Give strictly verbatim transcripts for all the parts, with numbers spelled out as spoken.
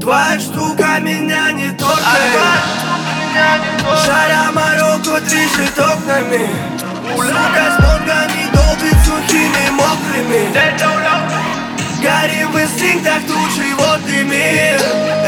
твоя штука меня не торкает. Шаря Марокко движет окнами. Сука с моргами долбит сухими мокрыми. Горим в инстинктах тут животными.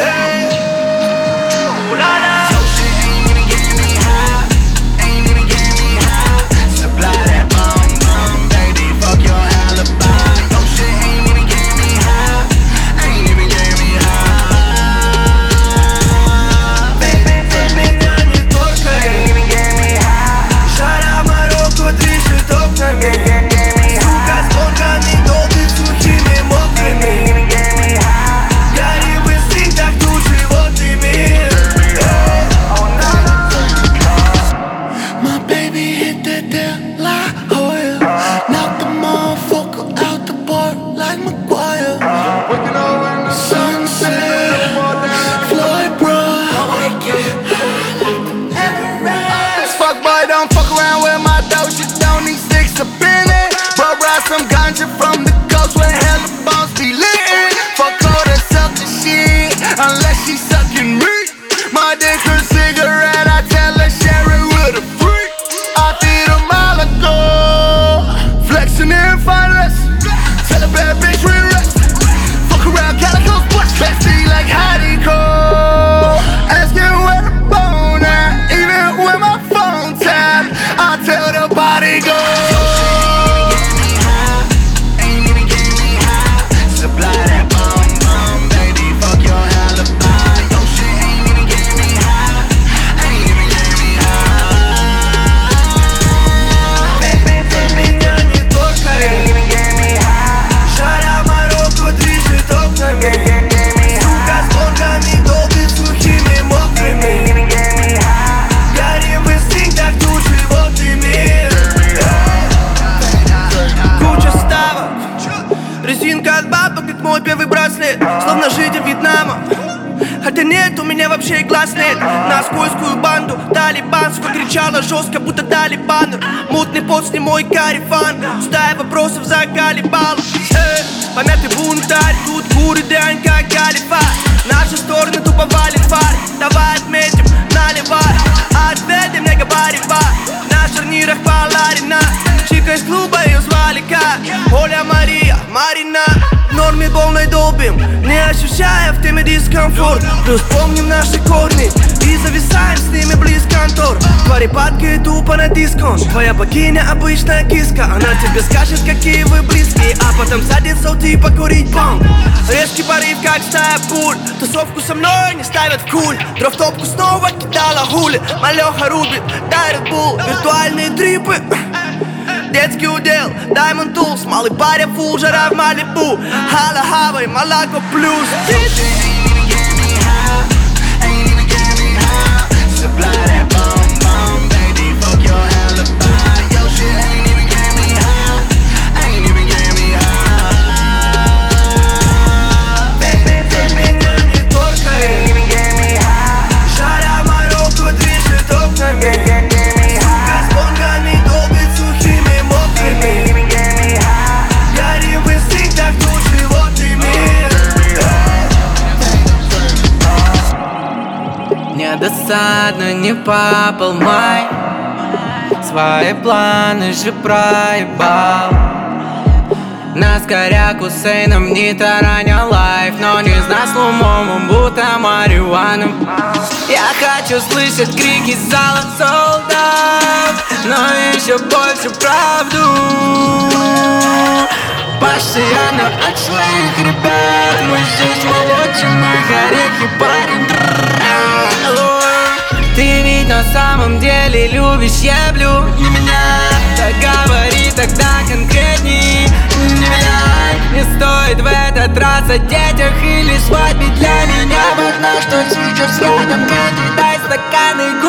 Don't fuck around with my dough, she don't need six to pin it. But ride some ganja from the coast where hella bones be lit. Fuck all that suckin' shit, unless she sucking me. My dick her cigarette, I tell her share it with a freak. I feed her Malaco, flexing in fineless. Tell a bad bitch relax. Fuck around Calico's butt, classy like Hottie Cole. Asking where the bone at, even when my phone tap, I tell the body go. Резинка от бабок, как мой первый браслет. Словно житель Вьетнама. Хотя нет, у меня вообще и глаз нет. На скользкую банду талибанскую кричала жестко, будто талибан. Мутный пот с ним мой карифан. Стая вопросов заколебала. э, Помятый бунтарь, тут куры дрянь как калифа. Наши стороны тупо валит фар. Давай отметим, наливай. Ответим, не говори ба. На шарнирах Паларина. Чика из клуба, ее звали как Оля Мария, Марина. В норме полной долбим, не ощущая в теме дискомфорт. Плюс помним наши корни и зависаем с ними близ контор. Твари падкают тупо на дискон. Твоя богиня обычная киска. Она тебе скажет, какие вы близкие, а потом садится у типа курить бомб. Резкий порыв, как стая пуль. Тусовку со мной не ставят в куль. Дров топку снова кидала гули. Малеха рубит, дай Red Bull. Виртуальные трипы, детский удел, Diamond Tools. Малый паря, фул, жара в Малибу. Хала, Хавай, Малако плюс. Досадно не попал май. Свои планы же проебал. Нас коряк Хусейном не тараня лайф. Но не знаю, с лумом, будто марихуаном. Я хочу слышать крики зала солдат, но еще больше правду. Постоянно от своих ребят. Мы здесь молочим, мы горехи парим. Ты ведь на самом деле любишь еблю не меня. Так говори тогда конкретней. Не меняй, не стоит в этот раз о детях или свадьбе. Для меня важно, что сейчас рядом. Дай стаканы.